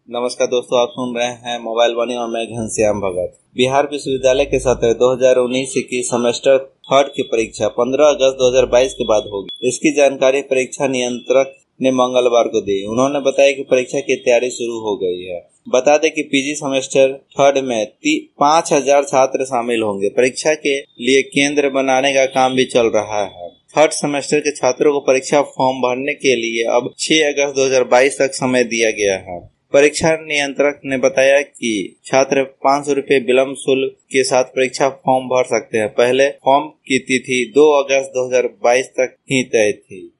नमस्कार दोस्तों, आप सुन रहे हैं मोबाइल वाणी और मैं घनश्याम भगत। बिहार विश्वविद्यालय के सत्र 2019 की सेमेस्टर थर्ड की परीक्षा 15 अगस्त 2022 के बाद होगी। इसकी जानकारी परीक्षा नियंत्रक ने मंगलवार को दी। उन्होंने बताया कि परीक्षा की तैयारी शुरू हो गई है। बता दें कि पीजी सेमेस्टर थर्ड में 5,000 छात्र शामिल होंगे। परीक्षा के लिए केंद्र बनाने का काम भी चल रहा है। थर्ड सेमेस्टर के छात्रों को परीक्षा फॉर्म भरने के लिए अब 6 अगस्त 2022 तक समय दिया गया है। परीक्षा नियंत्रक ने बताया कि छात्र 500 रुपये विलम्ब शुल्क के साथ परीक्षा फॉर्म भर सकते हैं। पहले फॉर्म की तिथि 2 अगस्त 2022 तक ही तय थी।